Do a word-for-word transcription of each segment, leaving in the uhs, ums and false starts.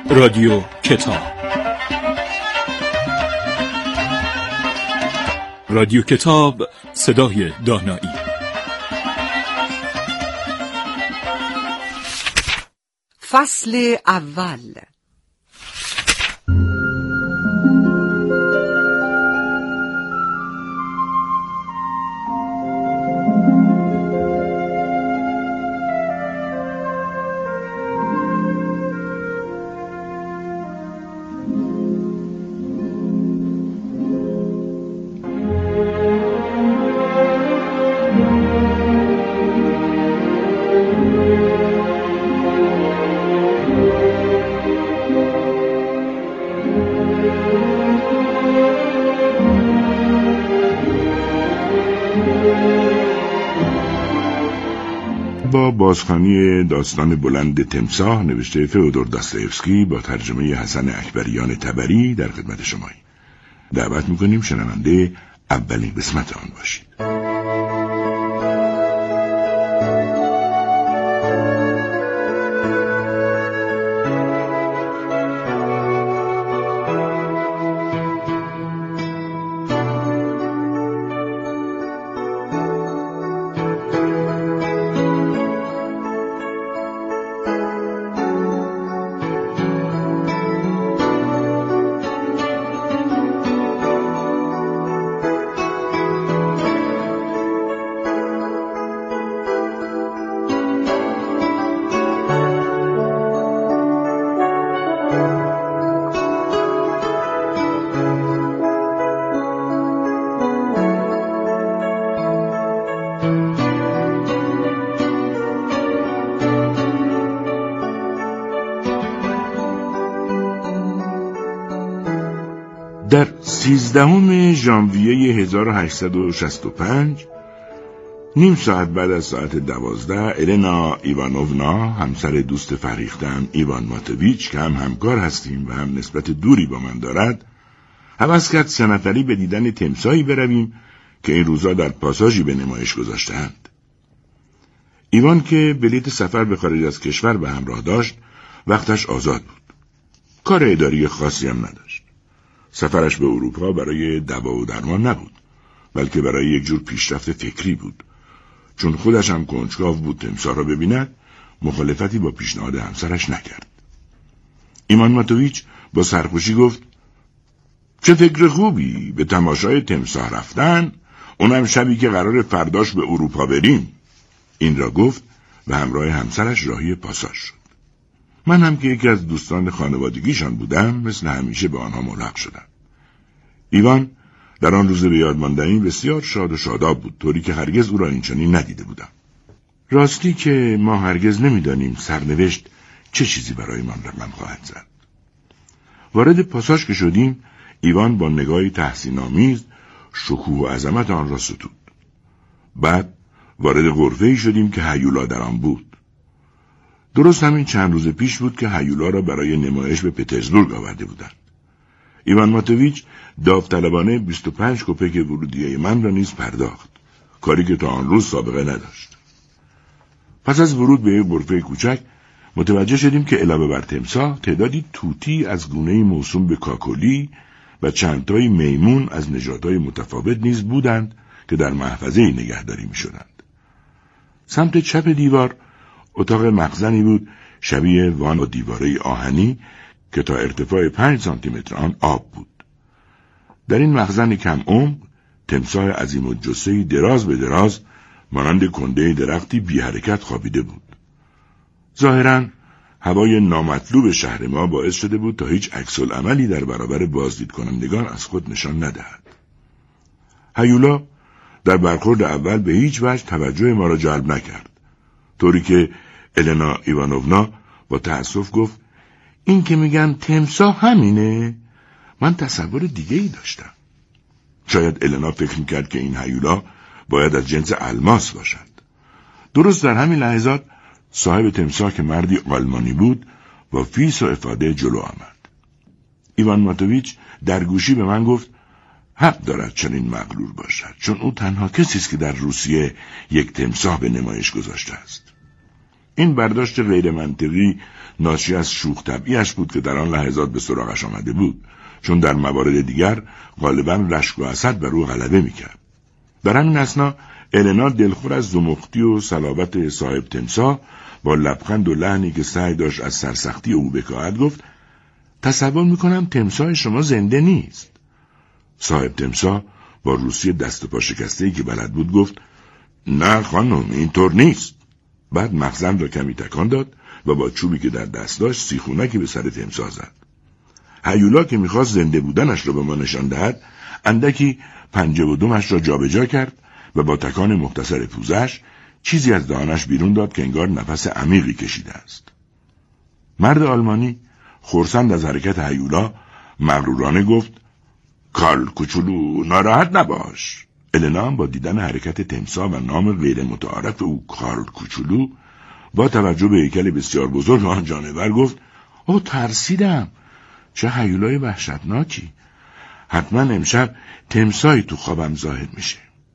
رادیو کتاب. رادیو کتاب، صدای دانایی. فصل اول. با بازخوانی داستان بلند تمساح نوشته فئودور داستایوفسکی با ترجمه حسن اکبریان تبری در خدمت شماییم. دعوت میکنیم شنونده اولین قسمت آن باشید. در سیزدهم ژانویه هزار و هشتصد و شصت و پنج نیم ساعت بعد از ساعت دوازده النا ایوانوونا، همسر دوست فریخته‌ام ایوان ماتویچ که هم همکار هستیم و هم نسبت دوری با من دارد، هوس کرد سه نفری به دیدن تمساحی برویم که این روزا در پاساژی به نمایش گذاشته‌اند. ایوان که بلیط سفر به خارج از کشور به همراه داشت، وقتش آزاد بود. کار اداری خاصی هم نداشت. سفرش به اروپا برای دوا و درمان نبود، بلکه برای یک جور پیشرفت فکری بود. چون خودش هم کنجکاو بود تمساح را ببیند، مخالفتی با پیشنهاد همسرش نکرد. ایوان ماتویچ با سرخوشی گفت: چه فکر خوبی، به تماشای تمساح رفتن، اونم شبی که قرار فرداش به اروپا بریم. این را گفت و همراه همسرش راهی پاساژ شد. من هم که یکی از دوستان خانوادگیشان بودم، مثل همیشه به آنها ملحق شدم. ایوان در آن روز به یاد ماندنی بسیار شاد و شاداب بود، طوری که هرگز او را اینچنین ندیده بودم. راستی که ما هرگز نمیدانیم سرنوشت چه چیزی برای من رقم خواهد زد. وارد پاساژ که شدیم، ایوان با نگاهی تحسین‌آمیز شکوه و عظمت آن را ستود. بعد وارد غرفه‌ای شدیم که هیولا در آن بود. درست همین چند روز پیش بود که هیولا را برای نمایش به پترزبورگ آورده بودند. ایوان ماتویچ داوطلبانه بیست و پنج کپک ورودیه من را نیز پرداخت، کاری که تا آن روز سابقه نداشت. پس از ورود به یک غرفه کوچک متوجه شدیم که علاوه بر تمساح تعدادی توتی از گونه‌ای موسوم به کاکلی و چندتایی میمون از نژادهای متفاوت نیز بودند که در محفظه‌ای نگهداری می‌شدند. سمت چپ دیوار اتاق مخزنی بود شبیه وان و دیواره آهنی که تا ارتفاع پنج سانتی متر آن آب بود. در این مخزن کم عمق تمساح عظیم الجثه‌ای دراز به دراز مانند کنده درختی بی حرکت خوابیده بود. ظاهراً هوای نامطلوب شهر ما باعث شده بود تا هیچ عکس‌العملی در برابر بازدید کنندگان از خود نشان ندهد. هیولا در برخورد اول به هیچ وجه توجه ما را جلب نکرد، طوری که النا ایوانوونا با تأسف گفت: این که میگن تمساح همینه؟ من تصور دیگه ای داشتم. شاید النا فکر میکرد که این هیولا باید از جنس الماس باشد. درست در همین لحظات صاحب تمساح که مردی آلمانی بود با فیس و افاده جلو آمد. ایوان ماتویچ در گوشی به من گفت: حق دارد چنین مغرور باشد، چون او تنها کسی است که در روسیه یک تمساح به نمایش گذاشته است. این برداشت غیر منطقی ناشی از شوخ طبعیش بود که در آن لحظات به سراغش آمده بود، چون در موارد دیگر غالباً رشک و حسد بر او غلبه میکرد. در همین اثنا النا دلخور از زمختی و صلابت صاحب تمساح با لبخند و لحنی که سعی داشت از سرسختی او بکاهد گفت: تصور میکنم تمساح شما زنده نیست. صاحب تمساح با روسیه دست و پا شکسته‌ای که بلد بود گفت: نه خانم، اینطور نیست. بعد مخزن را کمی تکان داد و با چوبی که در دست داشت سیخونکی به سر تمساح زد. هیولا که میخواست زنده بودنش را به ما نشان دهد، اندکی پنجه و دمش را جابجا کرد و با تکان مختصر پوزش چیزی از دهانش بیرون داد که انگار نفس عمیقی کشیده است. مرد آلمانی خرسند از حرکت هیولا مغرورانه گفت: کارل کوچولو، ناراحت نباش. النا با دیدن حرکت تمساح و نام غیر متعارف او کارل کوچولو با توجه به هیکل بسیار بزرگ آن جانور گفت: او ترسیدم، چه هیولای وحشتناکی. حتما امشب تمساحی تو خوابم ظاهر میشه.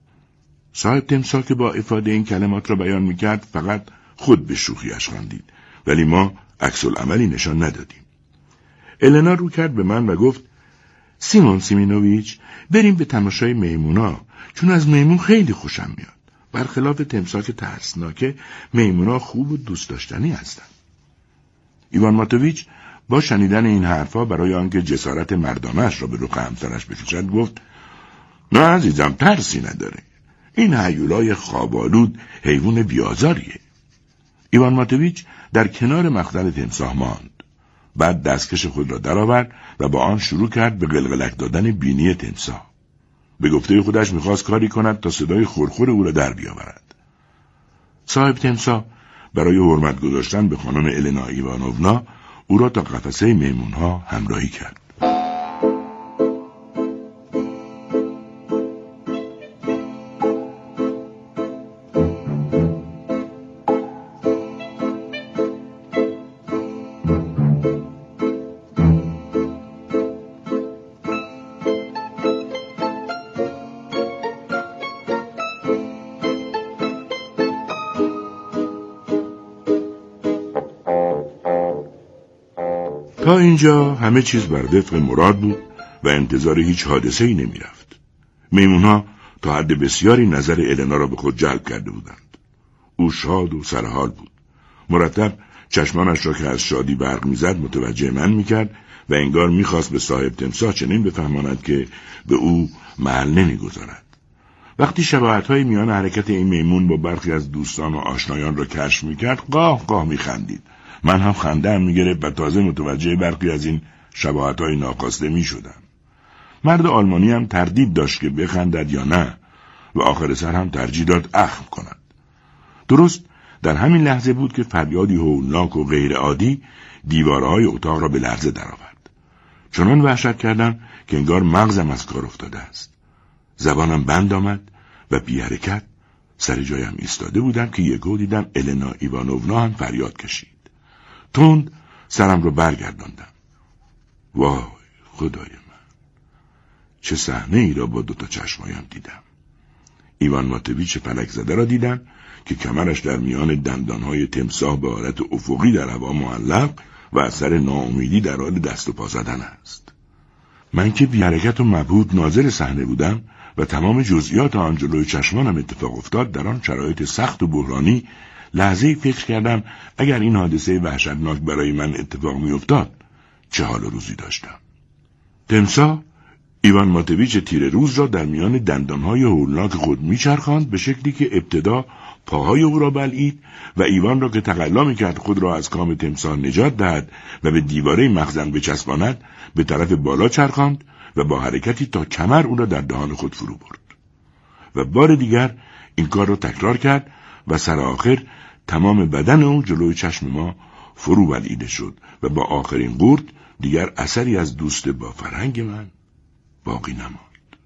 صاحب تمساح که با افاده این کلمات را بیان میکرد فقط خود به شوخیش خندید، ولی ما عکس العملی نشان ندادیم. النا رو کرد به من و گفت: سیمون سیمینوویچ، بریم به تماشای میمونا، چون از میمون خیلی خوشم میاد. برخلاف تمساح که ترسناکه، میمونا خوب و دوست داشتنی هستن. ایوان ماتوویچ با شنیدن این حرفا برای آنکه جسارت مردانش را به رخ همسرش بکشد گفت: نه عزیزم، ترسی نداره. این هیولای خوابالود حیوان بیازاریه. ایوان ماتوویچ در کنار مخزن تمساح ماند. بعد دستکش خود را درآورد و با آن شروع کرد به قلقلک دادن بینی تمساح. به گفته خودش میخواست کاری کند تا صدای خورخور او را در بیاورد. صاحب تمساح برای حرمت گذاشتن به خانم النا ایوانوونا او را تا قفسه میمونها همراهی کرد. تا اینجا همه چیز بر وفق مراد بود و انتظار هیچ حادثه‌ای نمی رفت. میمونها تا حد بسیاری نظر النا را به خود جلب کرده بودند. او شاد و سرحال بود. مرتب چشمانش را که از شادی برق می‌زد متوجه من می‌کرد و انگار می‌خواست به صاحب تمساح چنین بفهماند که به او محل نمی‌گذارد. وقتی شباهت‌های میان حرکت این میمون با برخی از دوستان و آشنایان را کشف می‌کرد، قاه قاه می‌خندید. من هم خنده‌ام می‌گرفت و تازه متوجه برخی از این شباهت‌های ناخواسته می‌شدم. مرد آلمانی هم تردید داشت که بخندد یا نه و آخر سر هم ترجیح داد اخم کند. درست در همین لحظه بود که فریادی هولناک و غیر عادی دیوارهای اتاق را به لرزه درآورد. چنان وحشت کردم که انگار مغزم از کار افتاده است. زبانم بند آمد و بی حرکت سر جایم ایستاده بودم که یکو دیدم النا ایوانوونا هم فریاد کشید. تند سرم رو برگرداندم. وای خدای من، چه صحنه ای را با دوتا چشمایم دیدم. ایوان ماتوویچ فلک زده را دیدم که کمرش در میان دندانهای تمساح به حالت افقی در هوا معلق و اثر ناامیدی در حال دست و پا زدن است. من که بی حرکت و مبهوت ناظر صحنه بودم و تمام جزئیات آن جلوی چشمانم اتفاق افتاد، در آن شرایط سخت و بحرانی لحظه‌ای فکر کردم اگر این حادثه وحشتناک برای من اتفاق می‌افتاد چه حال و روزی داشتم. تمساح ایوان ماتوویچ تیره روز را در میان دندانهای هولناک خود میچرخاند به شکلی که ابتدا پاهای او را بلعید و ایوان را که تقلا میکرد خود را از کام تمساح نجات دهد و به دیواره مخزن بچسباند به طرف بالا چرخاند و با حرکتی تا کمر او را در دهان خود فرو برد و بار دیگر این کار را تکرار کرد و سر آخر تمام بدن او جلوی چشم ما فرو بلعیده شد و با آخرین قورت دیگر اثری از دوست با فرهنگ من باقی نماند.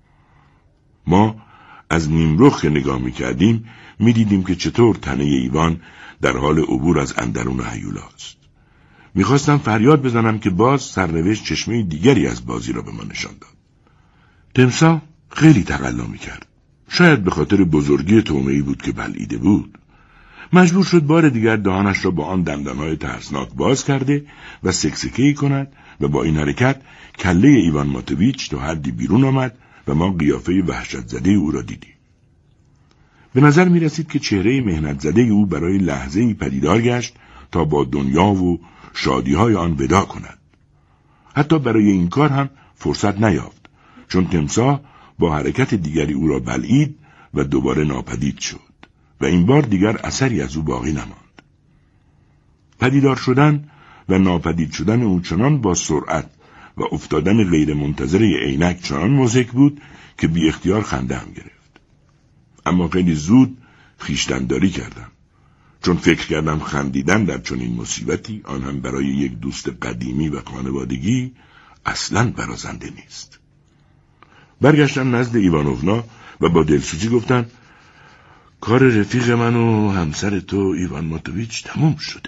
ما از نیمرخ که نگاه میکردیم میدیدیم که چطور تنه ایوان در حال عبور از اندرون هیولاست. میخواستم فریاد بزنم که باز سرنوشت چشمه دیگری از بازی را به ما نشان داد. تمساح خیلی تقلا میکرد. شاید به خاطر بزرگی طعمه‌ای بود که بلعیده بود. مجبور شد بار دیگر دهانش را با آن دندانهای ترسناک باز کرده و سکسکه‌ای کند و با این حرکت کله ایوان ماتویچ تا حدی بیرون آمد و ما قیافه وحشت زده او را دیدیم. به نظر می رسید که چهره مهنت زده او برای لحظه‌ای پدیدار گشت تا با دنیا و شادی‌های آن ودا کند. حتی برای این کار هم فرصت نیافت، چون تمساح با حرکت دیگری او را بلعید و دوباره ناپدید شد و این بار دیگر اثری از او باقی نماند. پدیدار شدن و ناپدید شدن او چنان با سرعت و افتادن غیر منتظره عینک چنان مضحک بود که بی اختیار خنده‌ام گرفت. اما خیلی زود خویشتن‌داری کردم، چون فکر کردم خندیدن در چنین مصیبتی، آن هم برای یک دوست قدیمی و خانوادگی، اصلاً برازنده نیست. برگشتم نزد ایوانوونا و با دلسوزی گفتم کار رفیق من و همسر تو ایوان ماتویچ تموم شده.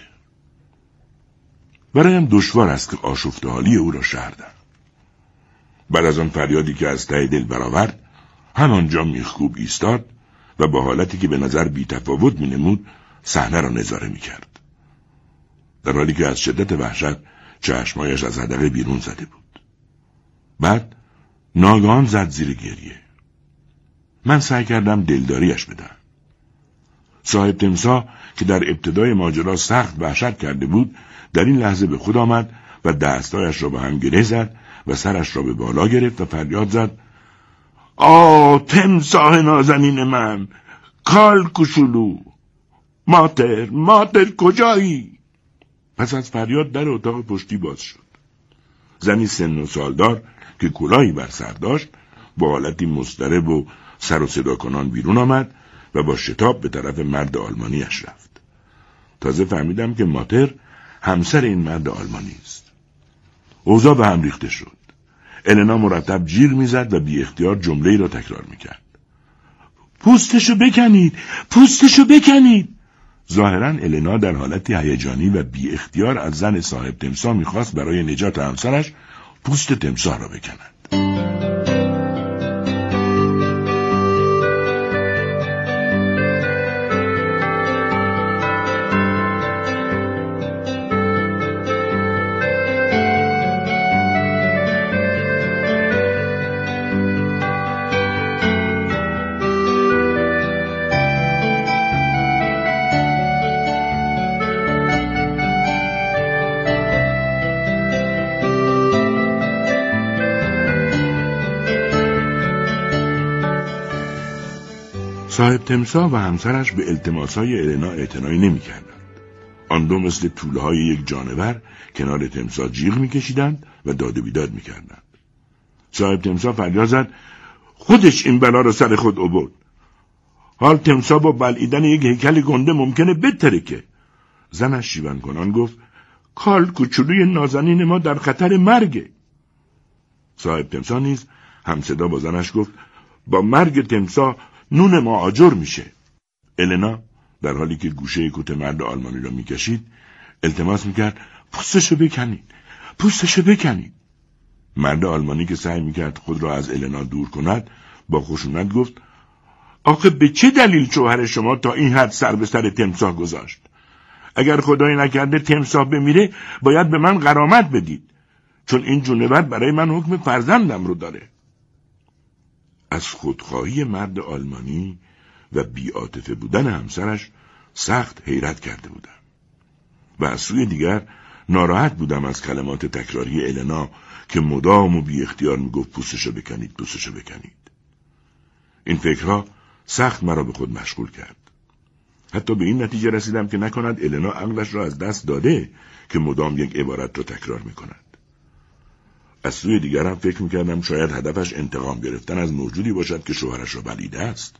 برایم دشوار است که آشفته حالی او را شهردم. بعد از آن فریادی که از ته دل برآورد، همانجا میخکوب ایستاد و با حالتی که به نظر بی تفاوت می نمود صحنه را نظاره می کرد. در حالی که از شدت وحشت چشمایش از حدقه بیرون زده بود. بعد ناگهان زد زیر گریه. من سعی کردم دلداریش بدم. صاحب تمساح که در ابتدای ماجرا سخت وحشت کرده بود، در این لحظه به خود آمد و دستایش را به هم گره زد و سرش را به بالا گرفت و فریاد زد آه تمساح نازنین من، کال کوچولو، ماتر ماتر کجایی؟ پس از فریاد در اتاق پشتی باز شد. زنی سن و سالدار که کلاهی بر سر داشت با حالتی مضطرب و سر و صدا کنان بیرون آمد و با شتاب به طرف مرد آلمانیش رفت. تازه فهمیدم که ماتر همسر این مرد آلمانی است. اوضاع به هم ریخته شد. النا مرتب جیغ میزد و بی اختیار جمله‌ای را تکرار میکرد. پوستشو بکنید، پوستشو بکنید. ظاهراً النا در حالتی هیجانی و بی اختیار از زن صاحب تمساح میخواست برای نجات همسرش پوست تمساح را بکند. صاحب تمساح و همسرش به التماسهای النا اعتنایی نمی کردند. آن دو مثل توله‌های یک جانور کنار تمساح جیغ می کشیدند و داد و بیداد می کردند. صاحب تمساح فریاد زد خودش این بلا را سر خود آورد. حال تمساح با بلعیدن یک هیکل گنده ممکنه بترکه. زنش شیون کنان گفت کال کوچولوی نازنین ما در خطر مرگه. صاحب تمساح نیز همصدا با زنش گفت با مرگ تمساح نون ما آجر میشه. النا در حالی که گوشه کت مرد آلمانی را میکشید التماس میکرد پوستشو بکنید، پوستشو بکنید. مرد آلمانی که سعی میکرد خود را از النا دور کند با خشونت گفت آخه به چه دلیل شوهر شما تا این حد سر به سر تمساح گذاشت؟ اگر خدای نکرده تمساح بمیره باید به من غرامت بدید، چون این جونور برای من حکم فرزندم رو داره. از خودخواهی مرد آلمانی و بی‌عاطفه بودن همسرش سخت حیرت کرده بودم و از سوی دیگر ناراحت بودم از کلمات تکراری النا که مدام و بی اختیار میگفت پوستشو بکنید، پوستشو بکنید. این فکرها سخت مرا به خود مشغول کرد. حتی به این نتیجه رسیدم که نکند النا عقلش را از دست داده که مدام یک عبارت را تکرار میکند. از سوی دیگرم فکر میکردم شاید هدفش انتقام گرفتن از موجودی باشد که شوهرش را بلعیده است.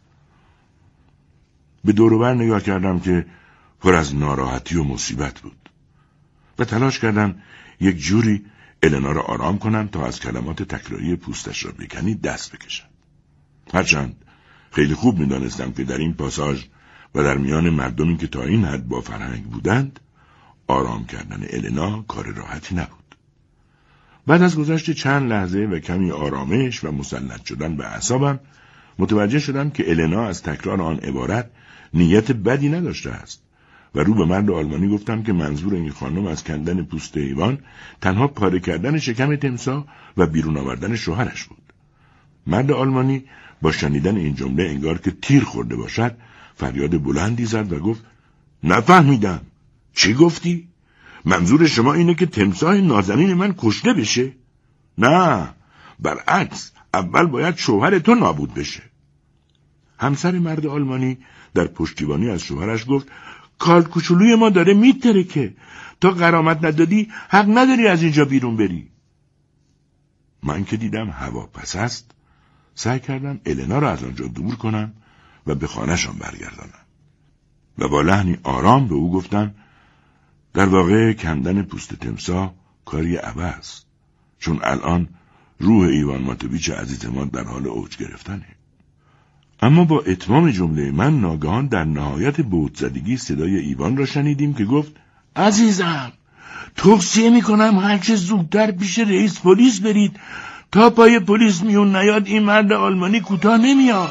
به دور و بر نگاه کردم که پر از ناراحتی و مصیبت بود و تلاش کردم یک جوری النا را آرام کنم تا از کلمات تکراری پوستش را بکنید دست بکشم. هرچند خیلی خوب میدانستم که در این پاساژ و در میان مردمی که تا این حد با فرهنگ بودند آرام کردن النا کار راحتی نبود. بعد از گذشت چند لحظه و کمی آرامش و مسلط شدن به اعصابم متوجه شدم که النا از تکرار آن عبارت نیت بدی نداشته است و رو به مرد آلمانی گفتم که منظور این خانم از کندن پوست حیوان تنها پاره کردن شکم تمساح و بیرون آوردن شوهرش بود. مرد آلمانی با شنیدن این جمله انگار که تیر خورده باشد فریاد بلندی زد و گفت نفهمیدم. چی گفتی؟ منظور شما اینه که تمساح نازنین من کشته بشه؟ نه، برعکس، اول باید شوهر تو نابود بشه. همسر مرد آلمانی در پشتیبانی از شوهرش گفت کال کوچولوی ما داره میترکه، تا غرامت ندادی حق نداری از اینجا بیرون بری. من که دیدم هوا پس است، سعی کردم النا را از آنجا دور کنم و به خانه‌شان برگردانم و با لحنی آرام به او گفتم در واقع کندن پوست تمساح کاری عبث، چون الان روح ایوان ماتوویچ عزیز ما در حال اوج گرفتنه. اما با اتمام جمله من ناگهان در نهایت بهت زدگی صدای ایوان را شنیدیم که گفت عزیزم، توصیه میکنم هرچه زودتر پیش رئیس پلیس برید، تا پای پلیس میون نیاد این مرد آلمانی کوتاه نمیاد.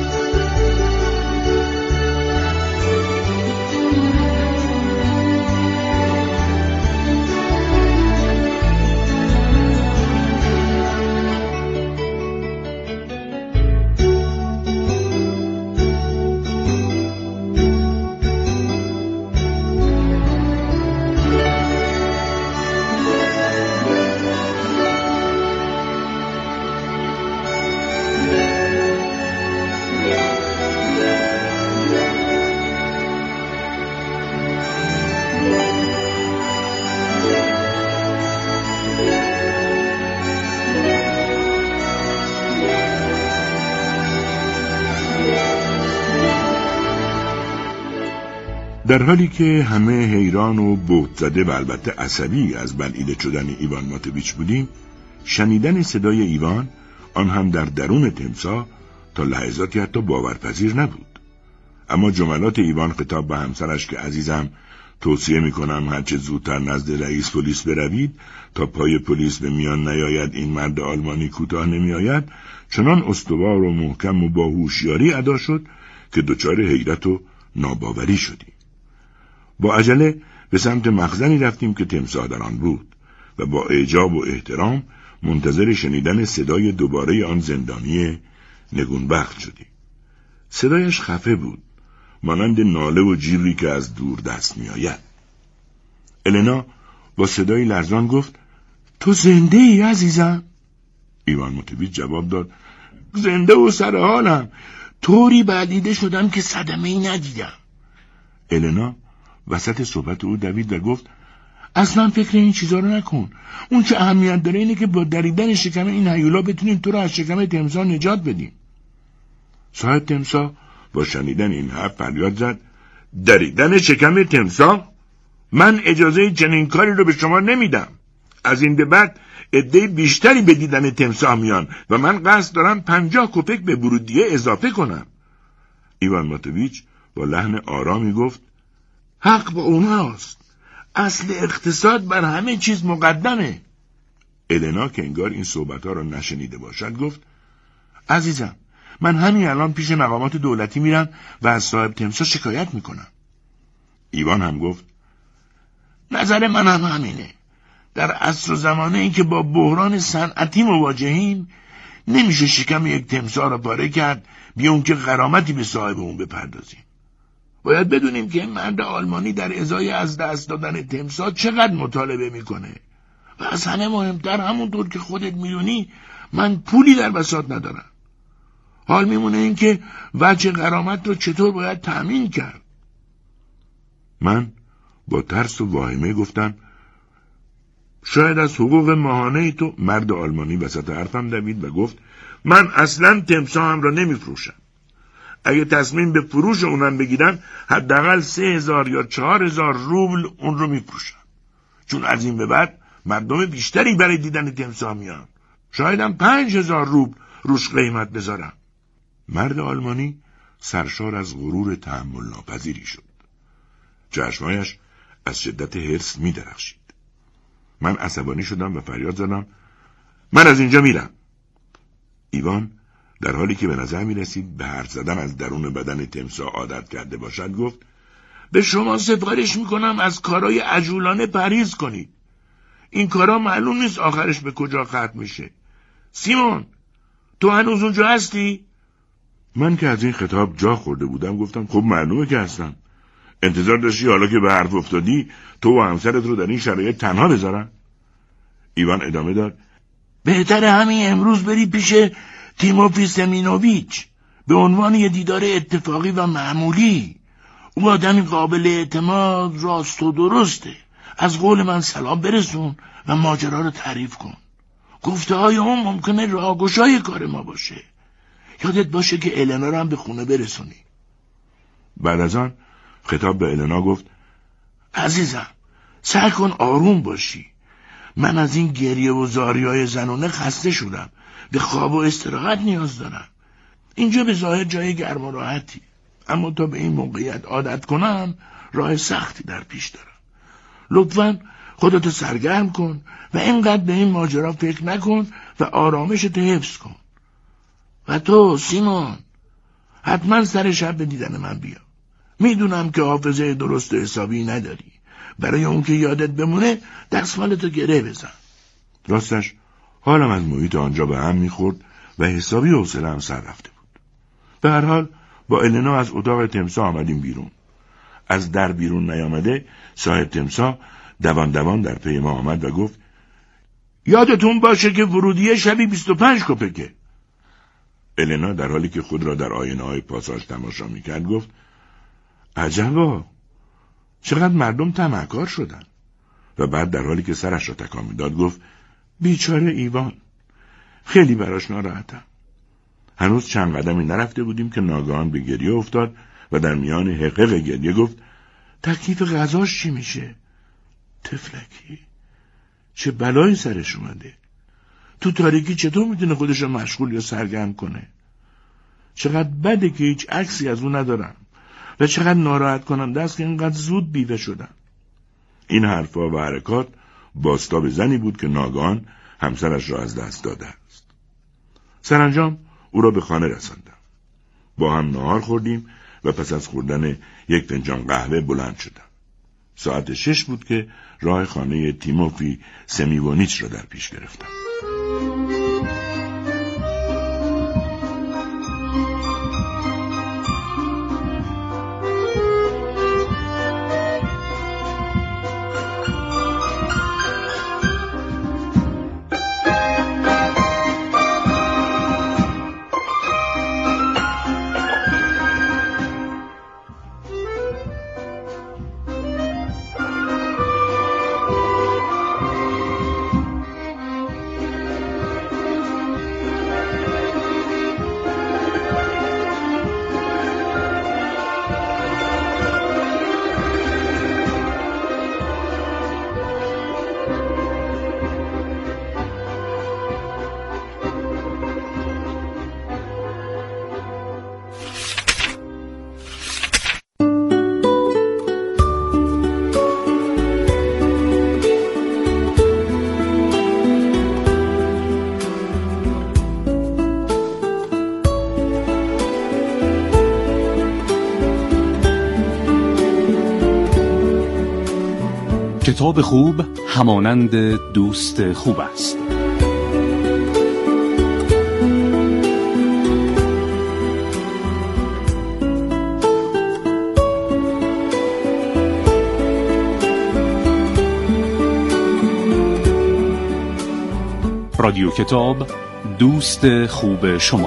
در حالی که همه حیران و بهت زده و البته عصبی از بلعیده شدن ایوان ماتوویچ بودیم، شنیدن صدای ایوان، آن هم در درون تمساح، تا لحظاتی حتی باورپذیر نبود. اما جملات ایوان خطاب به همسرش که عزیزم توصیه میکنم هرچه زودتر نزد رئیس پلیس بروید تا پای پلیس به میان نیاید این مرد آلمانی کوتاه نمیآید، چنان استوار و محکم و با هوشیاری ادا شد که دچار حیرت و ناباوری شدیم. با عجله به سمت مخزنی رفتیم که تمساح در آن بود و با اعجاب و احترام منتظر شنیدن صدای دوباره آن زندانی نگونبخت شدیم. صدایش خفه بود، مانند ناله و جیغی که از دور دست می آید. النا با صدای لرزان گفت تو زنده ای عزیزم؟ ایوان ماتوویچ جواب داد زنده و سر حالم، طوری بلعیده شدم که صدمه ای ندیدم. النا وسط صحبت او دوید و گفت اصلا فکر این چیزا رو نکن، اون چه اهمیت داره اینه که با دریدن شکم این هیولا بتونیم تو رو از شکم تمساح نجات بدیم. صاحب تمساح با شنیدن این حرف فریاد زد دریدن شکم تمساح؟ من اجازه چنین کاری رو به شما نمیدم. از این به بعد عده بیشتری به دیدن تمساح میان و من قصد دارم پنجاه کپک به ورودیه اضافه کنم. ایوان ماتوویچ با لحن آرامی گفت حق با اونهاست، اصل اقتصاد بر همه چیز مقدمه. النا که انگار این صحبتها را نشنیده باشد گفت عزیزم، من همین الان پیش مقامات دولتی میرم و از صاحب تمساح شکایت میکنم. ایوان هم گفت نظر من هم همینه. در عصر و زمانه این که با بحران صنعتی مواجهیم نمیشه شکم یک تمساح را پاره کرد بی اون که غرامتی به صاحب اون بپردازیم. باید بدونیم که این مرد آلمانی در ازای از دست دادن تمساح چقدر مطالبه میکنه و از همه مهمتر همونطور که خودت میدونی من پولی در بساط ندارم. حال میمونه این که وجه غرامت رو چطور باید تأمین کرد. من با ترس و واهمه گفتم شاید از حقوق ماهانه تو. مرد آلمانی وسط حرفم دوید و گفت من اصلاً تمساحم را نمیفروشم. اگه تصمیم به فروش اونم بگیرن حداقل سه هزار یا چهار هزار روبل اون رو میفروشن، چون از این به بعد مردم بیشتری برای دیدن تمساح میان. شایدم پنج هزار روبل روش قیمت بذارم. مرد آلمانی سرشار از غرور تحمل ناپذیری شد. چشمایش از شدت حرص می درخشید. من عصبانی شدم و فریاد زدم من از اینجا میرم. ایوان در حالی که به نظر می رسید به حرف زدن از درون بدن تمساح عادت کرده باشد گفت به شما سفارش میکنم از کارهای عجولانه پرهیز کنید. این کارا معلوم نیست آخرش به کجا ختم میشه. سیمون، تو هنوز اونجا هستی؟ من که از این خطاب جا خورده بودم گفتم خب معلومه که هستم. انتظار داشتی حالا که به حرف افتادی تو و همسرت رو در این شرایط تنها بذارن؟ ایوان ادامه داد: بهتره همین امروز بری پیش تیموفی سمینوویچ به عنوان یه دیدار اتفاقی و معمولی. او آدمی قابل اعتماد، راست و درسته. از قول من سلام برسون و ماجرا رو تعریف کن. گفته های اون ممکنه راهگشای کار ما باشه. یادت باشه که النا رو هم به خونه برسونی. بعد از آن خطاب به النا گفت: عزیزم، سعی کن آروم باشی. من از این گریه و زاریای زنونه خسته شدم. به خواب و استراحت نیاز دارم. اینجا به ظاهر جای گرم و راحتی، اما تا به این موقعیت عادت کنم راه سختی در پیش دارم. لطفاً خودتو سرگرم کن و اینقدر به این ماجرا فکر نکن و آرامشت حفظ کن. و تو سیمون، حتما سر شب به دیدن من بیا. میدونم که حافظه درست و حسابی نداری. برای اون که یادت بمونه دستمالتو گره بزن. راستش حالم از محیط آنجا به هم میخورد و حسابی حوصله‌ام سر رفته بود. به هر حال با النا از اتاق تمساح آمدیم بیرون. از در بیرون نیامده صاحب تمساح دوان دوان در پی ما آمد و گفت: یادتون باشه که ورودیه شبی بیست و پنج کپکه. النا در حالی که خود را در آینه های پاساژ تماشا میکرد گفت: عجبا، چقدر مردم طمعکار شدن. و بعد در حالی که سرش را تکان میداد گفت: بیچاره ایوان، خیلی براش ناراحتم. هنوز چند قدمی نرفته بودیم که ناگهان به گریه افتاد و در میان حقیق گریه گفت: تکلیف غذاش چی میشه؟ تفلکی، چه بلایی سرش اومده. تو تاریکی چطور میتونه خودش رو مشغول یا سرگرم کنه؟ چقدر بده که هیچ عکسی از اون ندارم و چقدر ناراحت کننده است که اینقدر زود بیوه شدن. این حرفا و حرکات بازتاب زنی بود که ناگهان همسرش را از دست داده است. سرانجام او را به خانه رساندم. با هم نهار خوردیم و پس از خوردن یک فنجان قهوه بلند شدم. ساعت شش بود که راه خانه تیموفی سمیونیچ را در پیش گرفتم. کتاب خوب همانند دوست خوب است. رادیو کتاب، دوست خوب شما.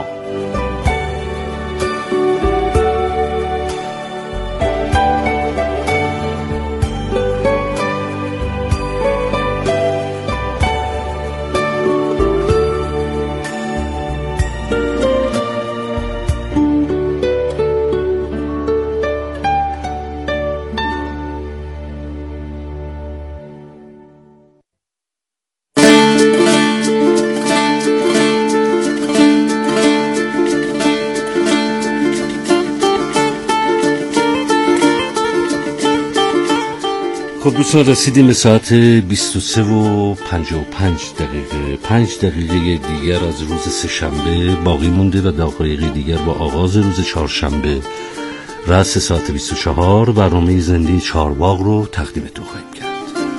خب دوستان، رسیدیم به ساعت بیست و سه و پنجاه و پنج دقیقه. پنج دقیقه دیگر از روز سه شنبه باقی مونده و دقایق دیگر با آغاز روز چهارشنبه رأس ساعت بیست و چهار برنامه زنده چهارباغ رو تقدیمتون خواهیم کرد.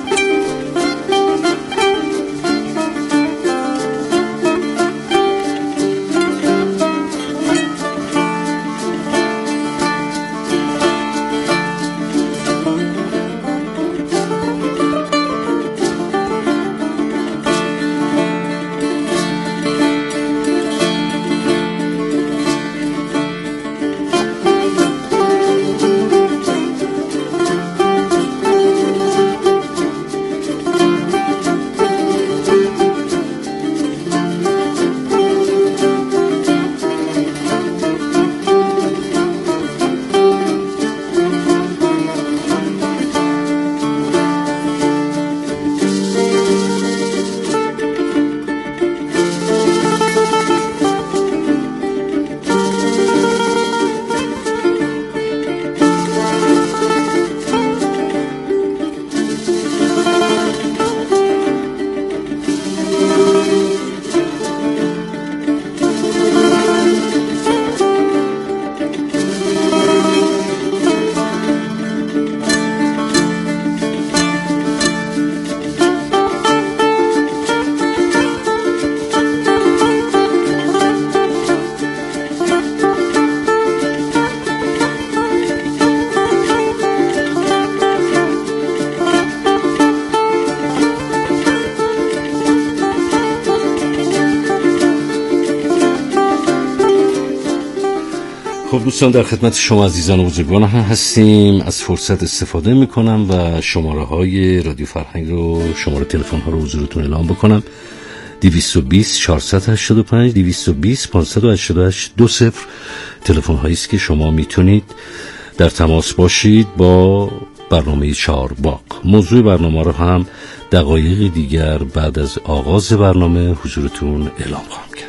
خب دوستان، در خدمت شما عزیزان و بزرگوار هم هستیم. از فرصت استفاده میکنم و شماره های رادیو فرهنگ رو، شماره تلفن ها رو حضورتون اعلام بکنم. دویست و بیست چهارصد و هشتاد و پنج دویست و بیست پانصد و هشتاد و هشت دو صفر تلفن هایی است که شما میتونید در تماس باشید با برنامه چهارباغ. موضوع برنامه رو هم دقایق دیگر بعد از آغاز برنامه حضورتون اعلام خواهم کرد.